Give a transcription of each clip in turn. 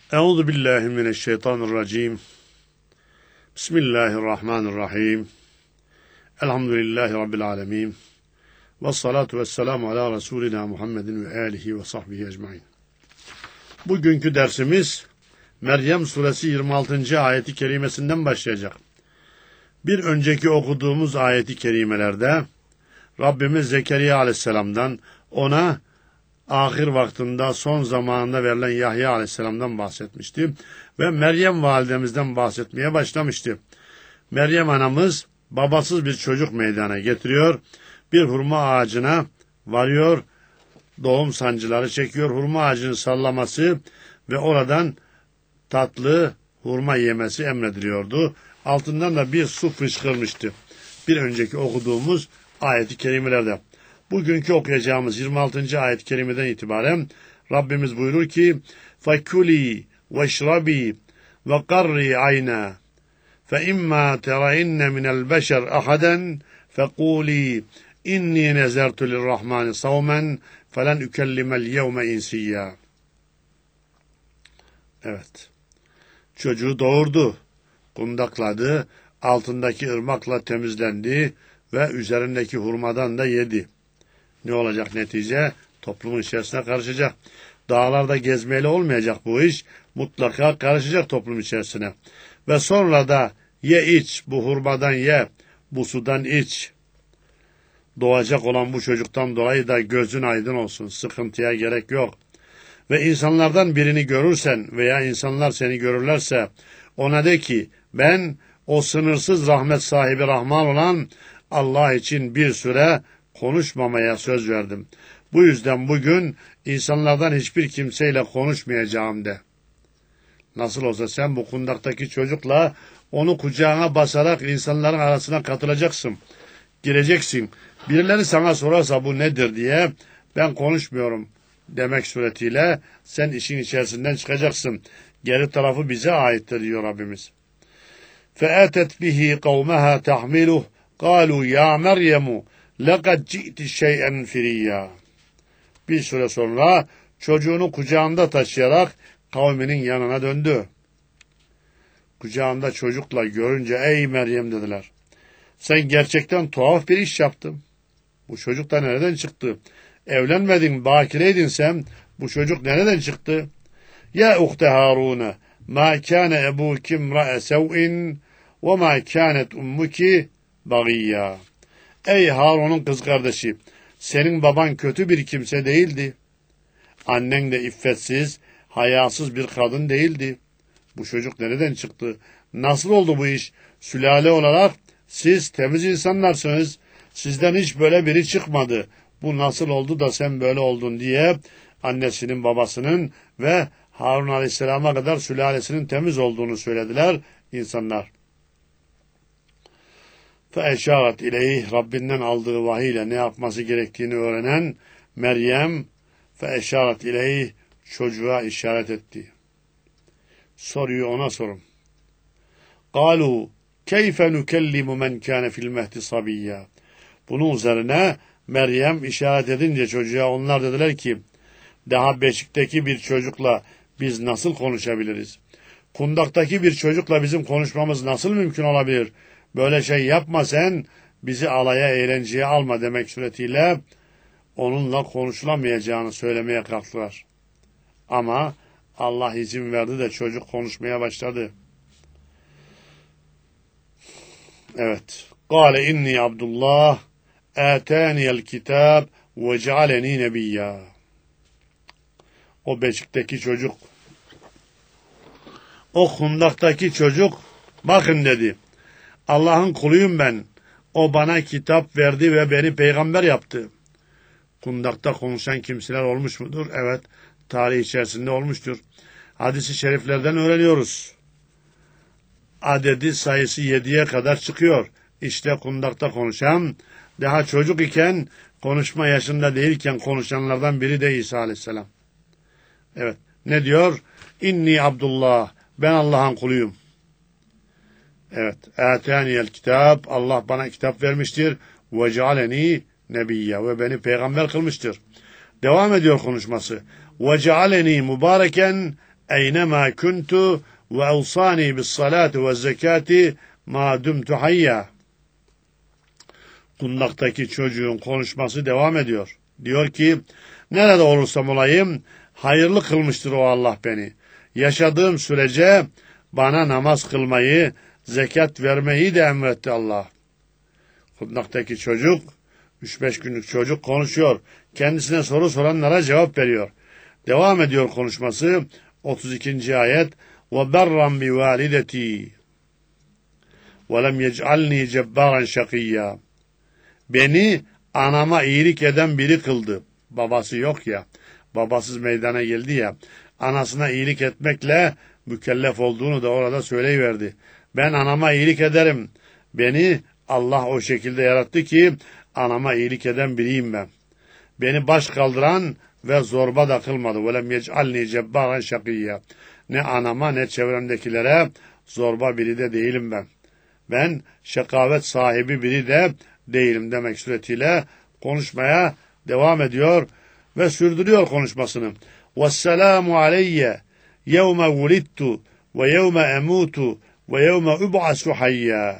Euzu billahi mineşşeytanirracim. Bismillahirrahmanirrahim. Elhamdülillahi rabbil alamin. Ves salatu vesselamu ala Resulina Muhammedin ve alihi ve sahbihi ecmaîn. Bugünkü dersimiz Meryem suresi 26. ayeti kerimesinden başlayacak. Bir önceki okuduğumuz ayeti kerimelerde Rabbimiz Zekeriya aleyhisselamdan, ona ahir vaktinde son zamanında verilen Yahya aleyhisselamdan bahsetmişti ve Meryem validemizden bahsetmeye başlamıştı. Meryem anamız babasız bir çocuk meydana getiriyor, bir hurma ağacına varıyor, doğum sancıları çekiyor, hurma ağacının sallaması ve oradan tatlı hurma yemesi emrediliyordu. Altından da bir su fışkırmıştı. Bir önceki okuduğumuz ayet-i kerimelerde. Bugünkü okuyacağımız 26. ayet-i kerimeden itibaren Rabbimiz buyurur ki فَكُلِي وَاشْرَبِي وَقَرِّي عَيْنًا فَإِمَّا تَرَيِنَّ مِنَ الْبَشَرِ أَحَدًا فَقُولِي إِنِّي نَزَرْتُ لِلرَّحْمَنِ صَوْمًا فَلَنْ اُكَلِّمَ الْيَوْمَ اِنْسِيًّا. Evet. Çocuğu doğurdu, kundakladı, altındaki ırmakla temizlendi ve üzerindeki hurmadan da yedi. Ne olacak netice? Toplumun içerisine karışacak. Dağlarda gezmeyle olmayacak bu iş. Mutlaka karışacak toplum içerisine. Ve sonra da ye iç, bu hurmadan ye, bu sudan iç. Doğacak olan bu çocuktan dolayı da gözün aydın olsun. Sıkıntıya gerek yok. Ve insanlardan birini görürsen veya insanlar seni görürlerse ona de ki ben o sınırsız rahmet sahibi Rahman olan Allah için bir süre konuşmamaya söz verdim. Bu yüzden bugün insanlardan hiçbir kimseyle konuşmayacağım de. Nasıl olsa sen bu kundaktaki çocukla onu kucağına basarak insanların arasına katılacaksın. Gireceksin. Birileri sana sorarsa bu nedir diye ben konuşmuyorum demek suretiyle sen işin içerisinden çıkacaksın. Geri tarafı bize aittir diyor Rabbimiz. فَاَتَتْ بِهِ قَوْمَهَا تَحْمِلُهُ قَالُوا يَا مَرْيَمُ لَقَدْ جِئْتِ شَيْئًا فِرِيًّا. Bir süre sonra çocuğunu kucağında taşıyarak kavminin yanına döndü. Kucağında çocukla görünce ey Meryem dediler. Sen gerçekten tuhaf bir iş yaptın. Bu çocuk da nereden çıktı? Evlenmedin, bakireydin sen. Bu çocuk nereden çıktı? Ya uhte Harun, ma kana ebuki imra'a sev'in ve ma kanat ummuki bagiyya. Ey Harun'un kız kardeşi, senin baban kötü bir kimse değildi. Annen de iffetsiz, hayasız bir kadın değildi. Bu çocuk nereden çıktı? Nasıl oldu bu iş? Sülale olarak siz temiz insanlarsınız. Sizden hiç böyle biri çıkmadı. Bu nasıl oldu da sen böyle oldun diye annesinin, babasının ve Harun Aleyhisselam'a kadar sülalesinin temiz olduğunu söylediler insanlar. فَاَشَارَتْ اِلَيْهِ Rabbinden aldığı vahiyle ne yapması gerektiğini öğrenen Meryem فَاَشَارَتْ اِلَيْهِ çocuğa işaret etti. Soruyu ona sorun. قَالُوا كَيْفَ نُكَلِّمُ مَنْ كَانَ فِي الْمَهْدِ صَبِيًّا. Bunun üzerine Meryem işaret edince çocuğa onlar dediler ki daha beşikteki bir çocukla biz nasıl konuşabiliriz? Kundaktaki bir çocukla bizim konuşmamız nasıl mümkün olabilir? Böyle şey yapma sen, bizi alaya, eğlenceye alma demek suretiyle onunla konuşulamayacağını söylemeye kalktılar. Ama Allah izin verdi de çocuk konuşmaya başladı. Evet. Kâle inni Abdullah âtâniyel kitâb ve cealeni nebiyyâ. O beşikteki çocuk, o kundaktaki çocuk bakın dedi. Allah'ın kuluyum ben. O bana kitap verdi ve beni peygamber yaptı. Kundakta konuşan kimseler olmuş mudur? Evet, tarih içerisinde olmuştur. Hadis-i şeriflerden öğreniyoruz. Adedi sayısı 7'ye kadar çıkıyor. İşte kundakta konuşan, daha çocuk iken, konuşma yaşında değilken konuşanlardan biri de İsa Aleyhisselam. Evet, ne diyor? İnni Abdullah, ben Allah'ın kuluyum. Evet, âtâniyel kitâb, Allah bana kitap vermiştir. Ve cealeni nebiyye, ve beni peygamber kılmıştır. Devam ediyor konuşması. Ve cealeni mübareken eynema kuntu ve evsani bis salati ve zekati ma dumtu hayya. Kundaktaki çocuğun konuşması devam ediyor. Diyor ki, nerede olursam olayım, hayırlı kılmıştır o Allah beni. Yaşadığım sürece bana namaz kılmayı, zekat vermeyi de emretti Allah. Kundaktaki çocuk, 3-5 günlük çocuk konuşuyor. Kendisine soru soranlara cevap veriyor. Devam ediyor konuşması. 32. ayet. وَبَرًّا بِوَالِدَتِي وَلَمْ يَجْعَلْنِي جَبَّارًا شَقِيًّا. Beni anama iyilik eden biri kıldı. Babası yok ya, babasız meydana geldi ya, anasına iyilik etmekle mükellef olduğunu da orada söyleyiverdi. Ben anama iyilik ederim. Beni Allah o şekilde yarattı ki anama iyilik eden biriyim ben. Beni baş kaldıran ve zorba da kılmadı. وَلَمْ يَجْعَلْنِي جَبَّارًا شَقِيًّا. Ne anama ne çevremdekilere zorba biri de değilim ben. Ben şakavet sahibi biri de değilim demek suretiyle konuşmaya devam ediyor ve sürdürüyor konuşmasını. وَالسَّلَامُ عَلَيَّ يَوْمَ وُلِدْتُ وَيَوْمَ اَمُوتُ وَيَوْمَ اُبْعَسُ حَيَّا.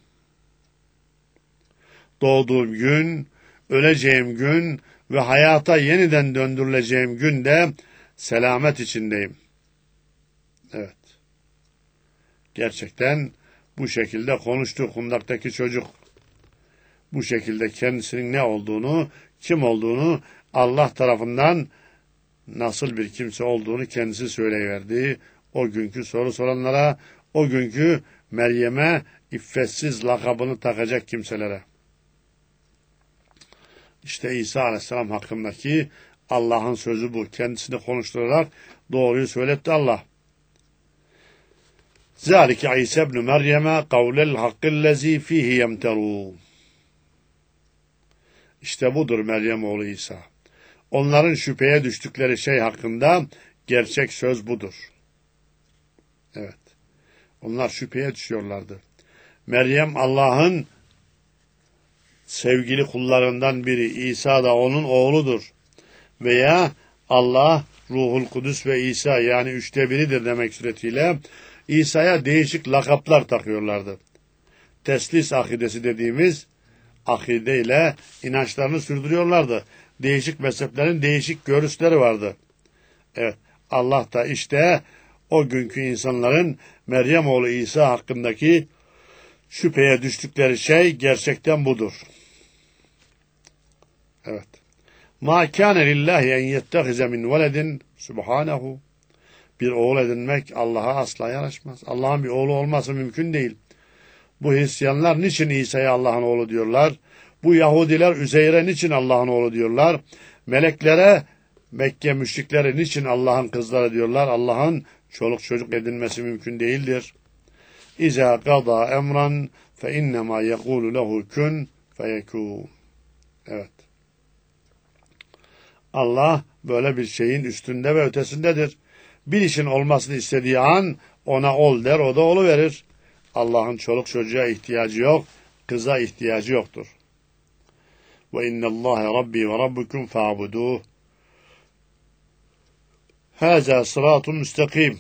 Doğduğum gün, öleceğim gün ve hayata yeniden döndürüleceğim günde selamet içindeyim. Evet. Gerçekten bu şekilde konuştu kundaktaki çocuk. Bu şekilde kendisinin ne olduğunu, kim olduğunu, Allah tarafından nasıl bir kimse olduğunu kendisi söyleyiverdi. O günkü soru soranlara, o günkü Meryem'e iffetsiz lakabını takacak kimselere. İşte İsa Aleyhisselam hakkındaki Allah'ın sözü bu. Kendisini konuşturarak doğruyu söyletti Allah. ذَٰلِكَ İsa ibn Meryem'e قَوْلَ الْحَقِّ الَّذ۪ي ف۪يهِ يَمْتَرُونَ. İşte budur Meryem oğlu İsa. Onların şüpheye düştükleri şey hakkında gerçek söz budur. Evet. Onlar şüpheye düşüyorlardı. Meryem Allah'ın sevgili kullarından biri. İsa da onun oğludur. Veya Allah, Ruhul Kudüs ve İsa yani 3'te 1'idir demek suretiyle İsa'ya değişik lakaplar takıyorlardı. Teslis akidesi dediğimiz akideyle inançlarını sürdürüyorlardı. Değişik mezheplerin değişik görüşleri vardı. Evet, Allah da işte o günkü insanların Meryem oğlu İsa hakkındaki şüpheye düştükleri şey gerçekten budur. Evet. Ma kâne lillahi en yettehize min veledin subhanehu. Bir oğul edinmek Allah'a asla yaraşmaz. Allah'ın bir oğlu olması mümkün değil. Bu Hristiyanlar niçin İsa'ya Allah'ın oğlu diyorlar? Bu Yahudiler Üzeyr'e niçin Allah'ın oğlu diyorlar? Meleklere, Mekke müşrikleri niçin Allah'ın kızları diyorlar? Allah'ın çoluk çocuk edinmesi mümkün değildir. İza qada emran fe innema yekulu lehu kun feyekun. Evet. Allah böyle bir şeyin üstünde ve ötesindedir. Bir işin olmasını istediği an ona ol der, o da oluverir. Allah'ın çoluk çocuğa ihtiyacı yok, kıza ihtiyacı yoktur. Ve innallâhe rabbi ve rabbukum fa'buduh. Hâzâ sıratun müstakim.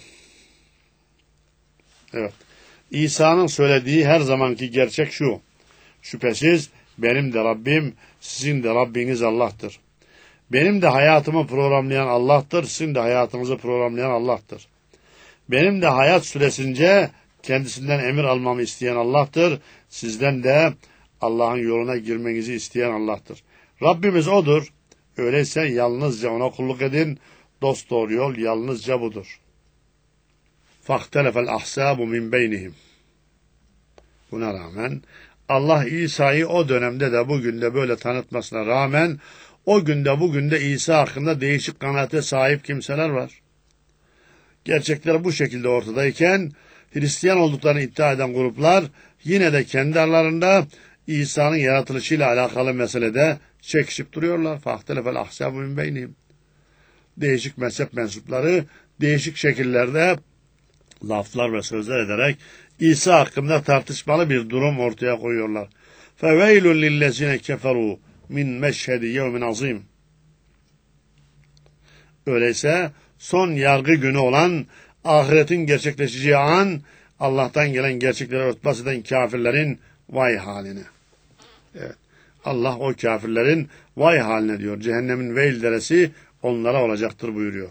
Evet. İsa'nın söylediği her zamanki gerçek şu. Şüphesiz benim de Rabbim, sizin de Rabbiniz Allah'tır. Benim de hayatımı programlayan Allah'tır, sizin de hayatınızı programlayan Allah'tır. Benim de hayat süresince kendisinden emir almamı isteyen Allah'tır. Sizden de Allah'ın yoluna girmenizi isteyen Allah'tır. Rabbimiz O'dur. Öyleyse yalnızca O'na kulluk edin. Dosdoğru yol yalnızca budur. فَاخْتَلَفَ الْأَحْسَابُ مِنْ بَيْنِهِمْ. Buna rağmen Allah İsa'yı o dönemde de bugün de böyle tanıtmasına rağmen o günde bugün de İsa hakkında değişik kanaate sahip kimseler var. Gerçekler bu şekilde ortadayken Hristiyan olduklarını iddia eden gruplar yine de kendi aralarında İsa'nın yaratılışıyla alakalı meselede çekişip duruyorlar. فَاخْتَلَفَ الْأَحْسَابُ مِنْ بَيْنِهِمْ. Değişik mezhep mensupları değişik şekillerde laflar ve sözler ederek İsa hakkında tartışmalı bir durum ortaya koyuyorlar. فَوَيْلٌ لِلَّذِينَ كَفَرُوا مِنْ مَشْهَدِ يَوْمٍ azim. Öyleyse son yargı günü olan Ahiretin gerçekleşeceği an Allah'tan gelen gerçekleri örtbas eden kafirlerin vay haline. Evet. Allah o kafirlerin vay haline diyor. Cehennemin veil deresi onlara olacaktır buyuruyor.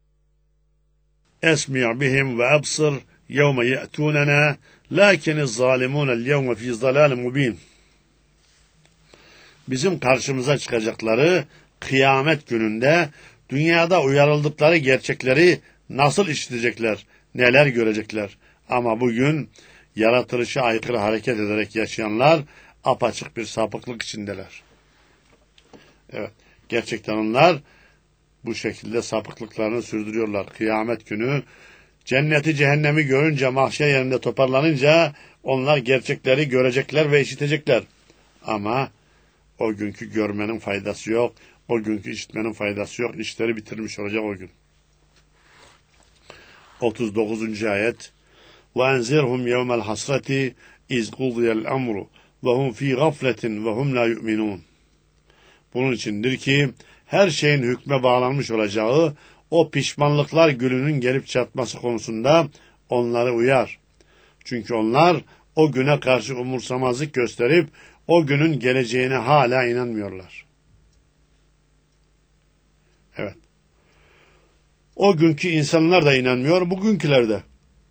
Esmi' bihim ve absır yevme ye'tunena lakiniz zalimûnel yevme fî zalâlim mubîn. Bizim karşımıza çıkacakları kıyamet gününde dünyada uyarıldıkları gerçekleri nasıl işitecekler, neler görecekler. Ama bugün yaratılışa aykırı hareket ederek yaşayanlar apaçık bir sapıklık içindeler. Evet, gerçekten onlar bu şekilde sapıklıklarını sürdürüyorlar. Kıyamet günü cenneti cehennemi görünce, mahşer yerinde toparlanınca onlar gerçekleri görecekler ve işitecekler. Ama o günkü görmenin faydası yok. O günkü işitmenin faydası yok. İşleri bitirmiş olacak o gün. 39. ayet وَاَنْزِرْهُمْ يَوْمَ الْحَسْرَةِ اِذْ قُضِيَ الْاَمْرُ وَهُمْ ف۪ي غَفْلَةٍ وَهُمْ لَا يُؤْمِنُونَ. Bunun içindir ki her şeyin hükme bağlanmış olacağı o pişmanlıklar gününün gelip çatması konusunda onları uyar. Çünkü onlar o güne karşı umursamazlık gösterip o günün geleceğine hala inanmıyorlar. Evet. O günkü insanlar da inanmıyor, bugünküler de.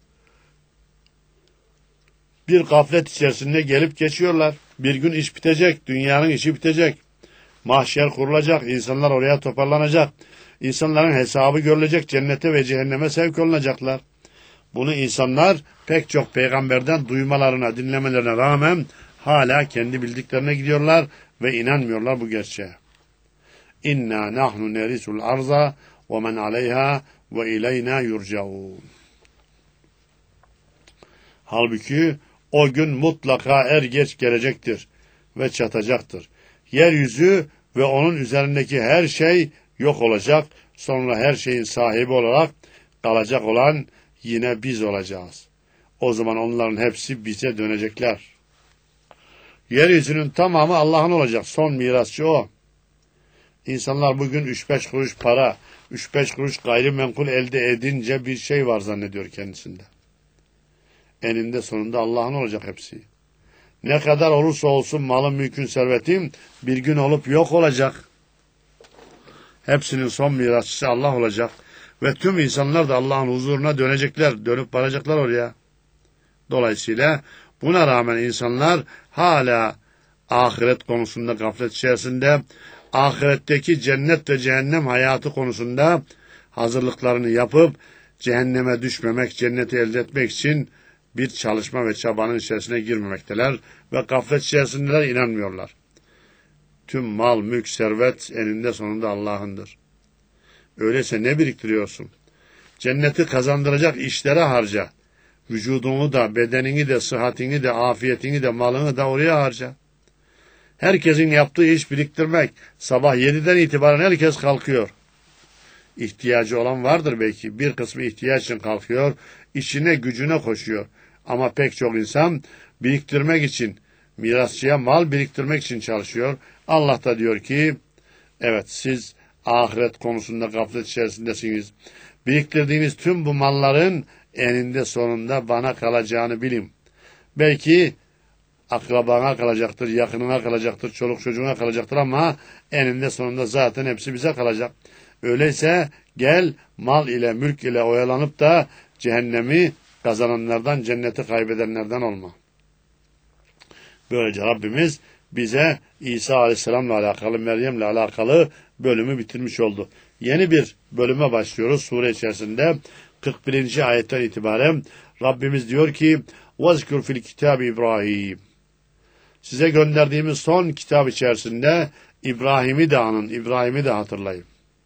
Bir gaflet içerisinde gelip geçiyorlar. Bir gün iş bitecek, dünyanın işi bitecek. Mahşer kurulacak, insanlar oraya toparlanacak. İnsanların hesabı görülecek, cennete ve cehenneme sevk olunacaklar. Bunu insanlar pek çok peygamberden duymalarına, dinlemelerine rağmen hala kendi bildiklerine gidiyorlar ve inanmıyorlar bu gerçeğe. İnna nahnu nerisul arza ve men aleyha ve ileyna yurcaun. Halbuki o gün mutlaka er geç gelecektir ve çatacaktır. Yeryüzü ve onun üzerindeki her şey yok olacak. Sonra her şeyin sahibi olarak kalacak olan yine biz olacağız. O zaman onların hepsi bize dönecekler. Yeryüzünün tamamı Allah'ın olacak. Son mirasçı o. İnsanlar bugün 3-5 kuruş para, 3-5 kuruş gayrimenkul elde edince bir şey var zannediyor kendisinde. Eninde sonunda Allah'ın olacak hepsi. Ne kadar olursa olsun malın, mülkün, servetin bir gün olup yok olacak. Hepsinin son mirasçısı Allah olacak. Ve tüm insanlar da Allah'ın huzuruna dönecekler, dönüp varacaklar oraya. Dolayısıyla buna rağmen insanlar hala ahiret konusunda gaflet içerisinde, ahiretteki cennet ve cehennem hayatı konusunda hazırlıklarını yapıp cehenneme düşmemek, cenneti elde etmek için bir çalışma ve çabanın içerisine girmemekteler ve gaflet içerisindeler, inanmıyorlar. Tüm mal, mülk, servet eninde sonunda Allah'ındır. Öyleyse ne biriktiriyorsun? Cenneti kazandıracak işlere harca. Vücudunu da, bedenini de, sıhhatini de, afiyetini de, malını da oraya harca. Herkesin yaptığı iş biriktirmek. Sabah 7'den itibaren herkes kalkıyor. İhtiyacı olan vardır belki. Bir kısmı ihtiyaç için kalkıyor, işine gücüne koşuyor. Ama pek çok insan biriktirmek için, mirasçıya mal biriktirmek için çalışıyor. Allah da diyor ki, evet siz ahiret konusunda gaflet içerisindesiniz. Biriktirdiğiniz tüm bu malların eninde sonunda bana kalacağını bilin. Belki akrabana kalacaktır, yakınına kalacaktır, çoluk çocuğuna kalacaktır ama eninde sonunda zaten hepsi bize kalacak. Öyleyse gel mal ile, mülk ile oyalanıp da cehennemi kazananlardan, cenneti kaybedenlerden olma. Böylece Rabbimiz bize İsa Aleyhisselam'la alakalı, Meryem'le alakalı bölümü bitirmiş oldu. Yeni bir bölüme başlıyoruz sure içerisinde. 41. ayetten itibaren Rabbimiz diyor ki وَذْكُرْ فِي الْكِتَابِ İbrahim. Size gönderdiğimiz son kitap içerisinde İbrahim'i de anın, İbrahim'i de hatırlayın.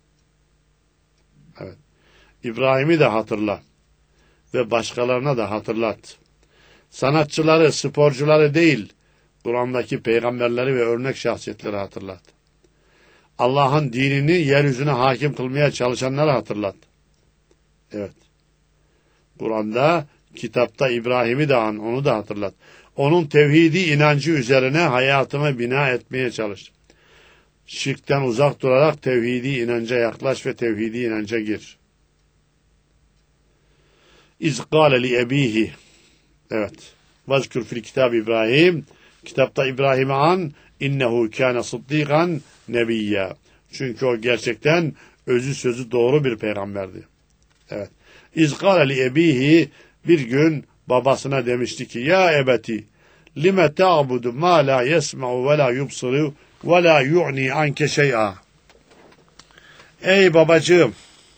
Evet. İbrahim'i de hatırla ve başkalarına da hatırlat. Sanatçıları, sporcuları değil, Kur'an'daki peygamberleri ve örnek şahsiyetleri hatırlat. Allah'ın dinini yeryüzüne hakim kılmaya çalışanları hatırlat. Evet. Kur'an'da, kitapta İbrahim'i de an, onu da hatırlat. Onun tevhidi inancı üzerine hayatını bina etmeye çalış. Şirkten uzak durarak tevhidi inanca yaklaş ve tevhidi inanca gir. İz gâle li ebihi. Evet. Vazkür fil kitab İbrahim. Kitapta İbrahim'i an. İnnehu kâne sıddîgan nebiyya. Çünkü o gerçekten özü sözü doğru bir peygamberdi. Evet. İz gâle li ebihi. Bir gün babasına demişti ki ya ebeti lime ta'budu ma la yesma'u ve la yubsiru ve la yu'ni anke şey'a. Ey babacığım,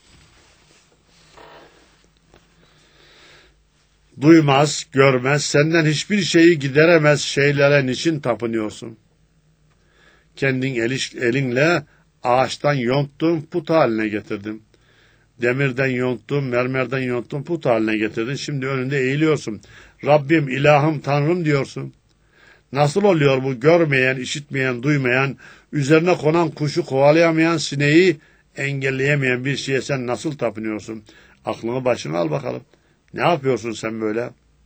duymaz, görmez, senden hiçbir şeyi gideremez şeylere niçin tapınıyorsun? Kendin elinle ağaçtan yonttun, put haline getirdin. Demirden yonttun, mermerden yonttun, put haline getirdin. Şimdi önünde eğiliyorsun. Rabbim, ilahım, Tanrım diyorsun. Nasıl oluyor bu görmeyen, işitmeyen, duymayan, üzerine konan kuşu kovalayamayan, sineği engelleyemeyen bir şeye sen nasıl tapınıyorsun? Aklını başına al bakalım. Ne yapıyorsun sen böyle?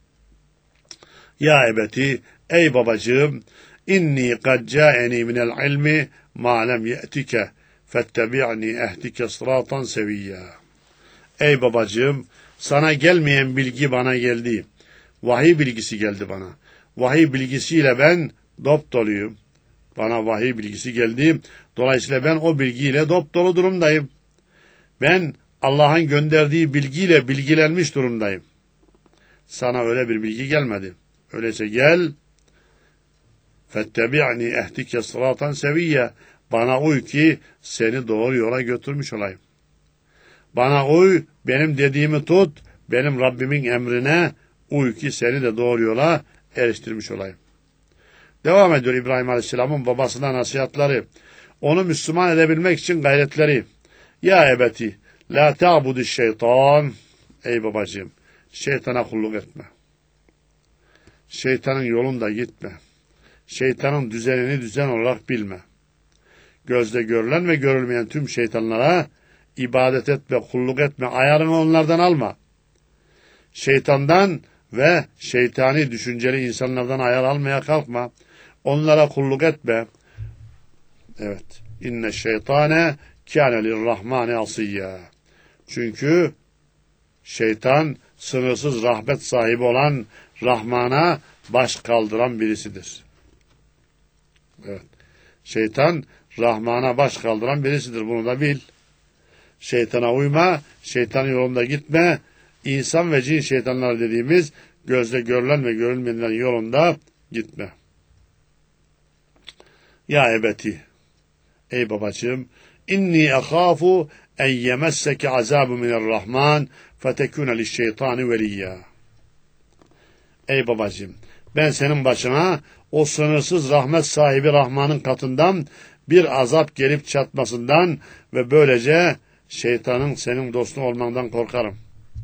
Ya ebeti, ey babacığım, inni kad ca'eni minel ilmi ma lem ye'tike fettebi'ni ehdike sıratan seviyya. Ey babacığım, sana gelmeyen bilgi bana geldi. Vahiy bilgisi geldi bana. Vahiy bilgisiyle ben dopdoluyum. Bana vahiy bilgisi geldi. Dolayısıyla ben o bilgiyle dopdolu durumdayım. Ben Allah'ın gönderdiği bilgiyle bilgilenmiş durumdayım. Sana öyle bir bilgi gelmedi. Öyleyse gel. Fettebi'ni ehdike sıratan seviyye. Bana uy ki seni doğru yola götürmüş olayım. Bana uy, benim dediğimi tut, benim Rabbimin emrine uy ki seni de doğru yola eriştirmiş olayım. Devam ediyor İbrahim Aleyhisselam'ın babasına nasihatleri. Onu Müslüman edebilmek için gayretleri. Ya ebeti, la ta'budu şeytan. Ey babacığım, şeytana kulluk etme. Şeytanın yolunda gitme. Şeytanın düzenini düzen olarak bilme. Gözle görülen ve görülmeyen tüm şeytanlara ibadet etme, kulluk etme, ayarını onlardan alma. Şeytandan ve şeytani düşünceli insanlardan ayar almaya kalkma. Onlara kulluk etme. Evet. İnne şeytane kâne lirrahmâne asiyya. Çünkü şeytan sınırsız rahmet sahibi olan Rahman'a baş kaldıran birisidir. Evet. Şeytan Rahman'a baş kaldıran birisidir. Bunu da bil. Şeytana uyma, şeytanın yolunda gitme. İnsan ve cin şeytanlar dediğimiz gözle görülen ve görülmeyenlerin yolunda gitme. Ya ebeti, ey babacığım, inni akhafu en yemesseke azabu minarrahman fetekune lişşeytani veliyya. Ey babacığım, ben senin başına o sınırsız rahmet sahibi Rahman'ın katından bir azap gelip çatmasından ve böylece şeytanın senin dostun olmandan korkarım.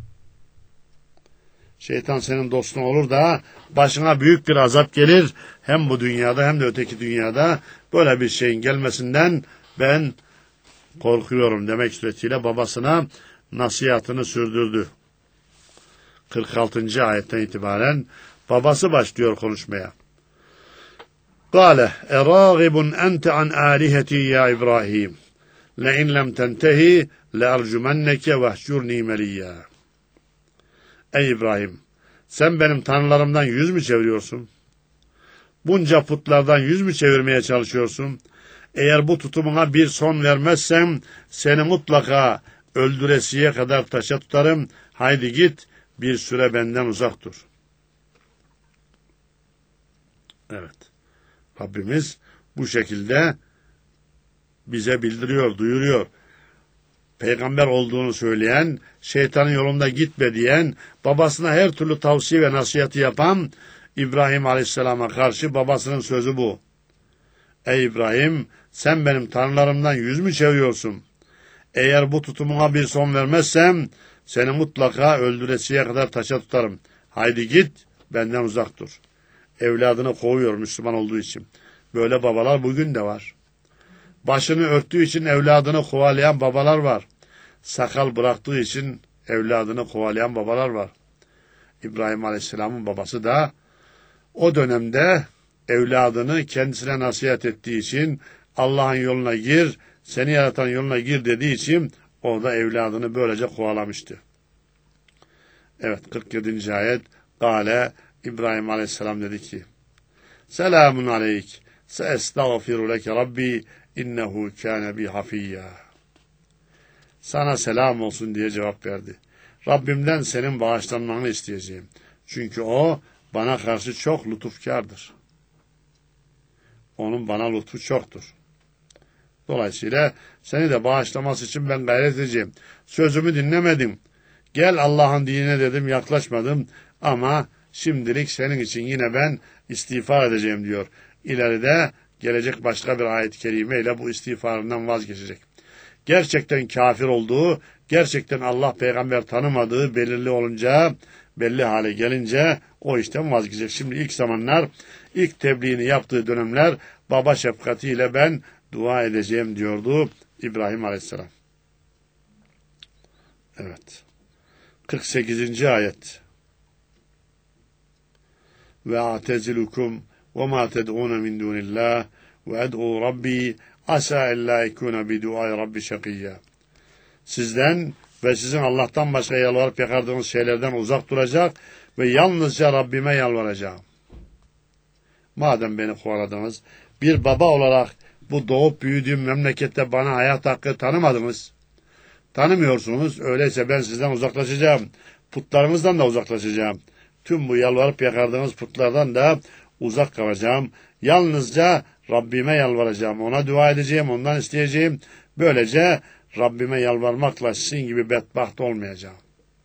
Şeytan senin dostun olur da başına büyük bir azap gelir. Hem bu dünyada hem de öteki dünyada böyle bir şeyin gelmesinden ben korkuyorum demek suretiyle babasına nasihatını sürdürdü. 46. ayetten itibaren babası başlıyor konuşmaya. Kâle erâgibun ente an âliheti ya İbrahim. لَاِنْ لَمْ تَنْتَهِ لَاَرْجُمَنَّكَ وَهْجُرْنِي مَلِيًّا. Ey İbrahim, sen benim tanrılarımdan yüz mü çeviriyorsun? Bunca putlardan yüz mü çevirmeye çalışıyorsun? Eğer bu tutumuna bir son vermezsem seni mutlaka öldüresiye kadar taşa tutarım. Haydi git, bir süre benden uzak dur. Evet, Rabbimiz bu şekilde bize bildiriyor, duyuruyor. Peygamber olduğunu söyleyen, şeytanın yolunda gitme diyen, babasına her türlü tavsiye ve nasihatı yapan İbrahim Aleyhisselam'a karşı babasının sözü bu. Ey İbrahim, sen benim tanrılarımdan yüz mü çeviriyorsun? Eğer bu tutumuna bir son vermezsem seni mutlaka öldüresiye kadar taşa tutarım. Haydi git, benden uzak dur. Evladını kovuyor Müslüman olduğu için. Böyle babalar bugün de var. Başını örttüğü için evladını kovalayan babalar var. Sakal bıraktığı için evladını kovalayan babalar var. İbrahim Aleyhisselam'ın babası da o dönemde evladını kendisine nasihat ettiği için Allah'ın yoluna gir, seni yaratan yoluna gir dediği için o da evladını böylece kovalamıştı. Evet, 47. ayet. Kale, İbrahim Aleyhisselam dedi ki, Selamun aleyk, seestağfiru leke Rabbi, innehu kâne bi hafiyya. Sana selam olsun diye cevap verdi. Rabbimden senin bağışlanmanı isteyeceğim. Çünkü o bana karşı çok lütufkardır. Onun bana lütfu çoktur. Dolayısıyla seni de bağışlaması için ben gayret edeceğim. Sözümü dinlemedin. Gel Allah'ın dinine dedim, yaklaşmadım. Ama şimdilik senin için yine ben istiğfar edeceğim diyor. İleride gelecek başka bir ayet-i kerimeyle bu istiğfarından vazgeçecek. Gerçekten kafir olduğu, gerçekten Allah peygamber tanımadığı belirli olunca, belli hale gelince o işten vazgeçecek. Şimdi ilk zamanlar, ilk tebliğini yaptığı dönemler baba şefkatiyle ben dua edeceğim diyordu İbrahim Aleyhisselam. Evet. 48. ayet. Ve atezilukum ve ma ted'un min dunillah ve ed'u rabbi asa ella yekuna bi duai rabbi şakiyya. Sizden ve sizin Allah'tan başka yalvarıp yakardığınız şeylerden uzak duracak ve yalnızca Rabbime yalvaracağım. Madem beni kovaladınız, bir baba olarak bu doğup büyüdüğüm memlekette bana hayat hakkı tanımadınız. Tanımıyorsunuz, öyleyse ben sizden uzaklaşacağım. Putlarınızdan da uzaklaşacağım. Tüm bu yalvarıp yakardığınız putlardan da uzak kalacağım. Yalnızca Rabbime yalvaracağım. Ona dua edeceğim, ondan isteyeceğim. Böylece Rabbime yalvarmakla sizin gibi bedbaht olmayacağım.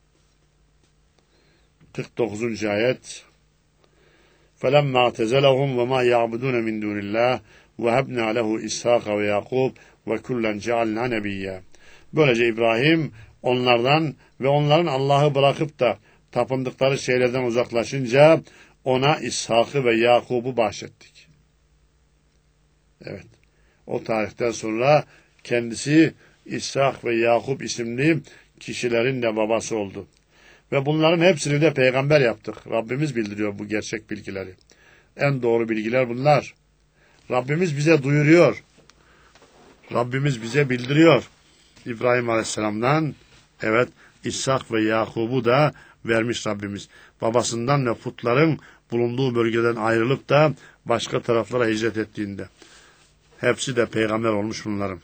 49. ayet. فَلَمَّا اَعْتَزَلَهُمْ وَمَا يَعْبُدُونَ مِنْ دُونِ اللّٰهِ وَهَبْنَا لَهُ إِسْحَاقَ وَيَعْقُوبَ وَكُلًّا جَعَلْنَا نَبِيًّا. Böylece İbrahim onlardan ve onların Allah'ı bırakıp da tapındıkları şeylerden uzaklaşınca ona İshak'ı ve Yakub'u bahşettik. Evet. O tarihten sonra kendisi İshak ve Yakup isimli kişilerin de babası oldu. Ve bunların hepsini de peygamber yaptık. Rabbimiz bildiriyor bu gerçek bilgileri. En doğru bilgiler bunlar. Rabbimiz bize duyuruyor. Rabbimiz bize bildiriyor. İbrahim Aleyhisselam'dan evet İshak ve Yakub'u da vermiş Rabbimiz. Babasından ve putların bulunduğu bölgeden ayrılıp da başka taraflara hicret ettiğinde. Hepsi de peygamber olmuş bunların.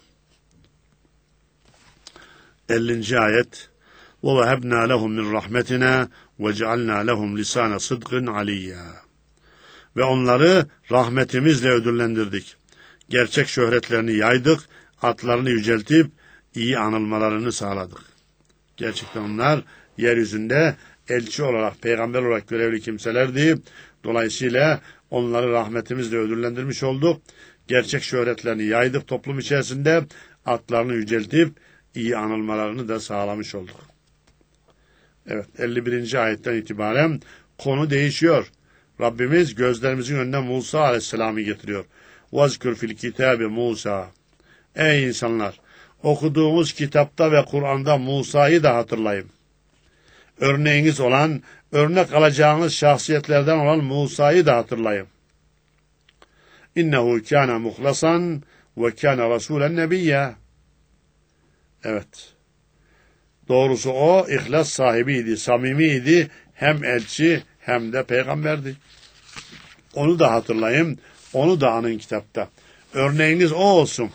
50. ayet. وَوَهَبْنَا لَهُمْ مِنْ رَحْمَتِنَا وَجَعَلْنَا لَهُمْ لِسَانَ صِدْقٍ عَلِيًّا. Ve onları rahmetimizle ödüllendirdik. Gerçek şöhretlerini yaydık, adlarını yüceltip iyi anılmalarını sağladık. Gerçekten onlar yeryüzünde elçi olarak, peygamber olarak görevli kimselerdi. Dolayısıyla onları rahmetimizle ödüllendirmiş olduk. Gerçek şöhretlerini yaydık toplum içerisinde, adlarını yüceltip iyi anılmalarını da sağlamış olduk. Evet, 51. ayetten itibaren konu değişiyor. Rabbimiz gözlerimizin önüne Musa Aleyhisselam'ı getiriyor. وَذْكُرْ فِي الْكِتَابِ Musa. Ey insanlar! Okuduğumuz kitapta ve Kur'an'da Musa'yı da hatırlayın. Örneğiniz olan, örnek alacağınız şahsiyetlerden olan Musa'yı da hatırlayın. İnnehu kâne muhlasan ve kâne rasûlen nebiyya. Evet. Doğrusu o ihlas sahibiydi, samimiydi, hem elçi hem de peygamberdi. Onu da hatırlayın, onu da anın kitapta. Örneğiniz o olsun.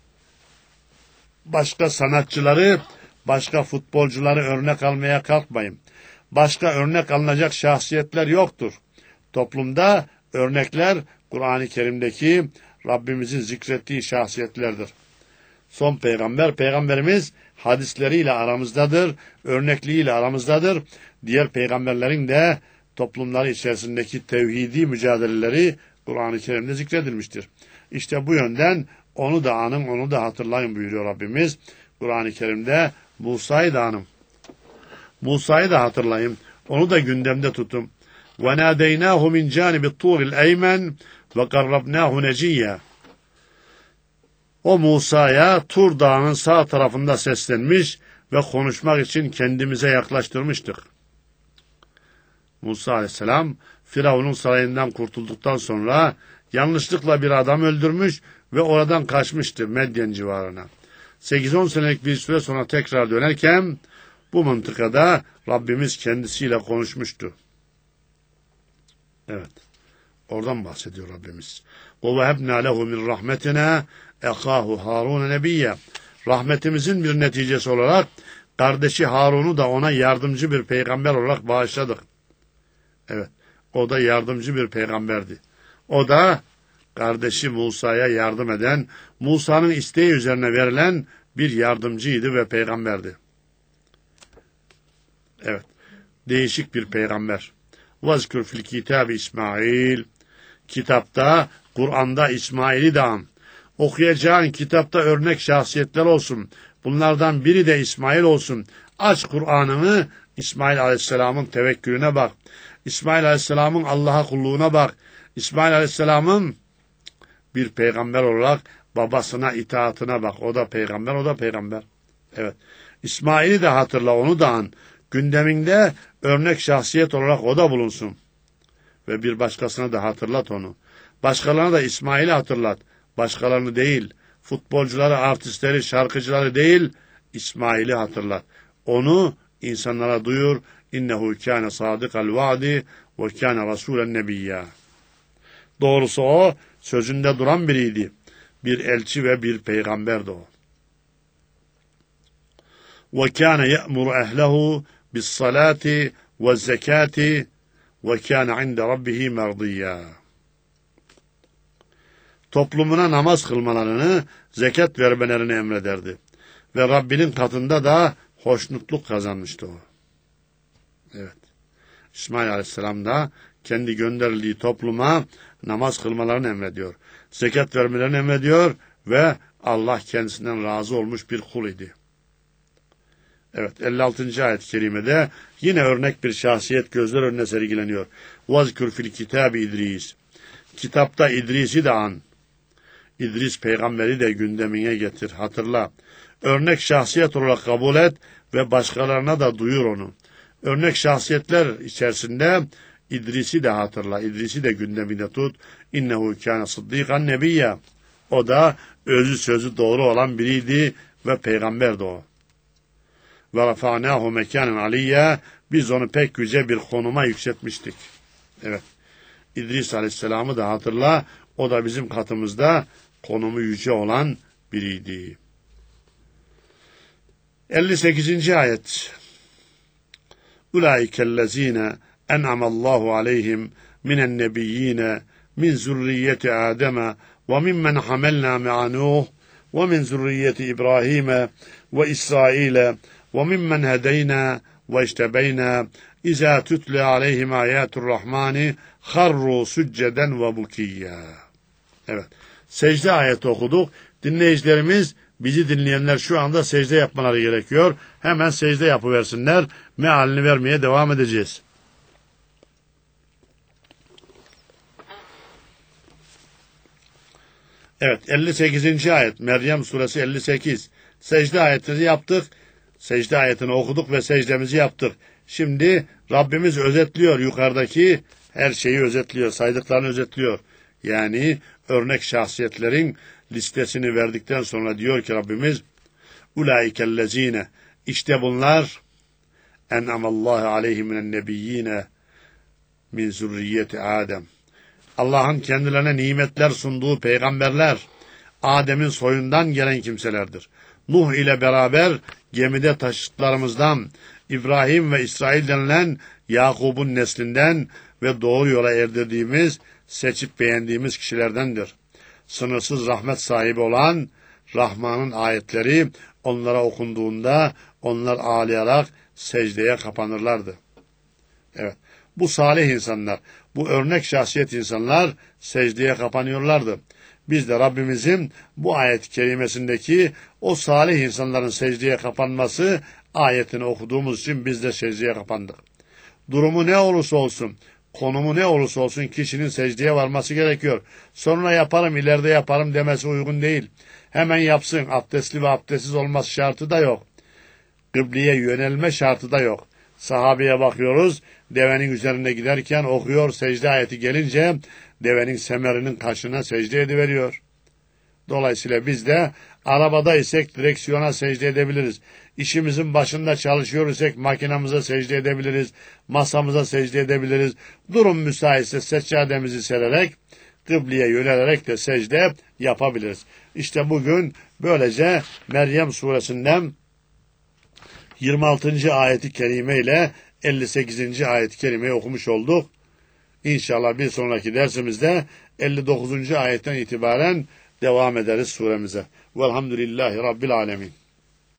Başka sanatçıları, başka futbolcuları örnek almaya kalkmayın. Başka örnek alınacak şahsiyetler yoktur. Toplumda örnekler Kur'an-ı Kerim'deki Rabbimizin zikrettiği şahsiyetlerdir. Son peygamber, peygamberimiz hadisleriyle aramızdadır, örnekliğiyle aramızdadır. Diğer peygamberlerin de toplumları içerisindeki tevhidi mücadeleleri Kur'an-ı Kerim'de zikredilmiştir. İşte bu yönden onu da anın, onu da hatırlayın buyuruyor Rabbimiz. Kur'an-ı Kerim'de Musa'yı da anın. Musa'yı da hatırlayın. Onu da gündemde tutun. وَنَادَيْنَاهُ مِنْ جَانِبِ الطُّورِ الْاَيْمَنِ وَقَرَّبْنَاهُ نَجِيًّا. O Musa'ya Tur Dağı'nın sağ tarafında seslenmiş ve konuşmak için kendimize yaklaştırmıştık. Musa Aleyhisselam Firavun'un sarayından kurtulduktan sonra yanlışlıkla bir adam öldürmüş ve oradan kaçmıştı Medyen civarına. 8-10 senelik bir süre sonra tekrar dönerken Bu mıntıkada Rabbimiz kendisiyle konuşmuştu. Evet. Oradan bahsediyor Rabbimiz. وَوَهَبْنَا لَهُ مِنْ رَحْمَتِنَا اَخَاهُ هَارُونَ نَبِيًّا. Rahmetimizin bir neticesi olarak kardeşi Harun'u da ona yardımcı bir peygamber olarak bağışladık. Evet. O da yardımcı bir peygamberdi. O da kardeşi Musa'ya yardım eden, Musa'nın isteği üzerine verilen bir yardımcıydı ve peygamberdi. Evet. Değişik bir peygamber. وَذْكُرْ فِي الْكِتَابِ İsmail. Kitapta, Kur'an'da İsmail'i de an. Okuyacağın kitapta örnek şahsiyetler olsun. Bunlardan biri de İsmail olsun. Aç Kur'an'ını, İsmail Aleyhisselam'ın tevekkülüne bak. İsmail Aleyhisselam'ın Allah'a kulluğuna bak. İsmail Aleyhisselam'ın bir peygamber olarak babasına itaatine bak. O da peygamber, o da peygamber. Evet. İsmail'i de hatırla, onu da an. Gündeminde örnek şahsiyet olarak o da bulunsun. Ve bir başkasına da hatırlat onu. Başkalarına da İsmail'i hatırlat. Başkalarını değil, futbolcuları, artistleri, şarkıcıları değil, İsmail'i hatırlat. Onu insanlara duyur. İnnehu kâne sâdıkal vaadi ve kâne rasûlen nebiyyâ. Doğrusu o, sözünde duran biriydi. Bir elçi ve bir peygamberdi o. Ve kâne ye'muru ehlehu bis salati ve zekati ve kâne inde rabbihi merdiyyâ. Toplumuna namaz kılmalarını, zekat vermelerini emrederdi. Ve Rabbinin katında da hoşnutluk kazanmıştı o. Evet. İsmail Aleyhisselam da kendi gönderildiği topluma namaz kılmalarını emrediyor. Zekat vermelerini emrediyor ve Allah kendisinden razı olmuş bir kul idi. Evet, 56. ayet-i kerimede yine örnek bir şahsiyet gözler önüne sergileniyor. وَذْكُرْ فِي الْكِتَابِ İdris. Kitapta İdris'i de an. İdris peygamberi de gündemine getir, hatırla. Örnek şahsiyet olarak kabul et ve başkalarına da duyur onu. Örnek şahsiyetler içerisinde İdris'i de hatırla, İdris'i de gündeminde tut. İnnehu kâne sıddîkan nebiyya. O da özü sözü doğru olan biriydi ve peygamberdi o. Ve rafa'nâhu mekânen aliyya. Biz onu pek yüce bir konuma yükseltmiştik. Evet. İdris Aleyhisselam'ı da hatırla. O da bizim katımızda konumu yüce olan biriydi. 58. ayet. Ulaikellezine en'amallahu aleyhim minen nebiyyine min zürriyeti Adem'e ve mimmen hamelna me'a Nuh ve min zürriyeti İbrahim'e ve İsrail'e ve mimmen hedeyna ve iştebeyna İzâ tütle aleyhim âyâturrahmâni harru sücceden ve bukiyya. Evet. Secde ayeti okuduk. Dinleyicilerimiz, bizi dinleyenler şu anda secde yapmaları gerekiyor. Hemen secde yapıversinler. Mealini vermeye devam edeceğiz. Evet, 58. ayet. Meryem suresi 58. Secde ayetini yaptık. Secde ayetini okuduk ve secdemizi yaptık. Şimdi Rabbimiz özetliyor, yukarıdaki her şeyi özetliyor, saydıklarını özetliyor. Yani örnek şahsiyetlerin listesini verdikten sonra diyor ki Rabbimiz, ulaikellezine, işte bunlar en'amallahu aleyhim minen nebiyyine min zürriyeti Adem. Allah'ın kendilerine nimetler sunduğu peygamberler, Adem'in soyundan gelen kimselerdir. Nuh ile beraber gemide taşıtlarımızdan, İbrahim ve İsrail denilen Yakub'un neslinden ve doğru yola erdirdiğimiz, seçip beğendiğimiz kişilerdendir. Sınırsız rahmet sahibi olan Rahman'ın ayetleri onlara okunduğunda onlar ağlayarak secdeye kapanırlardı. Evet, bu salih insanlar, bu örnek şahsiyet insanlar secdeye kapanıyorlardı. Biz de Rabbimizin bu ayet-i kerimesindeki o salih insanların secdeye kapanması ayetini okuduğumuz için biz de secdeye kapandık. Durumu ne olursa olsun, konumu ne olursa olsun kişinin secdeye varması gerekiyor. Sonra yaparım, ileride yaparım demesi uygun değil. Hemen yapsın, abdestli ve abdestsiz olması şartı da yok. Kıbleye yönelme şartı da yok. Sahabeye bakıyoruz, devenin üzerinde giderken okuyor, secde ayeti gelince devenin semerinin kaşına secde ediveriyor. Dolayısıyla biz de arabada isek direksiyona secde edebiliriz. İşimizin başında çalışıyor isek makinamıza secde edebiliriz. Masamıza secde edebiliriz. Durum müsaitse seccademizi sererek, kıbleye yönelerek de secde yapabiliriz. İşte bugün böylece Meryem suresinden 26. ayeti kerime ile 58. ayeti kerimeyi okumuş olduk. İnşallah bir sonraki dersimizde 59. ayetten itibaren devam ederiz suremize. Velhamdülillahi Rabbil alemin.